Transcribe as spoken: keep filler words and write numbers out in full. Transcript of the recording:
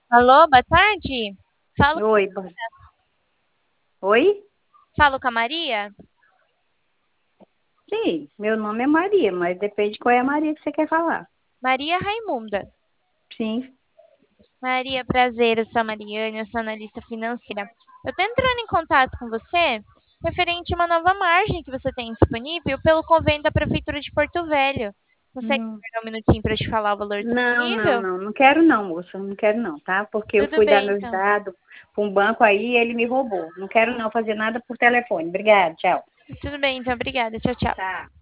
Alô, boa tarde. Falo, Oi, bo- oi? falo com a Maria? Sim, meu nome é Maria, mas depende qual é a Maria que você quer falar. Maria Raimunda. Sim. Maria, prazer, eu sou a Mariane, eu sou analista financeira. Eu tô entrando em contato com você referente a uma nova margem que você tem disponível pelo convênio da Prefeitura de Porto Velho. Consegue Não, pegar um minutinho para te falar o valor não, não, disponível? não, não quero não, moça, não quero não, tá? Porque eu Tudo fui dar bem, meus então. dados para um banco aí e ele me roubou. Não quero não fazer nada por telefone. Obrigada, tchau. Tudo bem, então, obrigada. Tchau, tchau. Tá.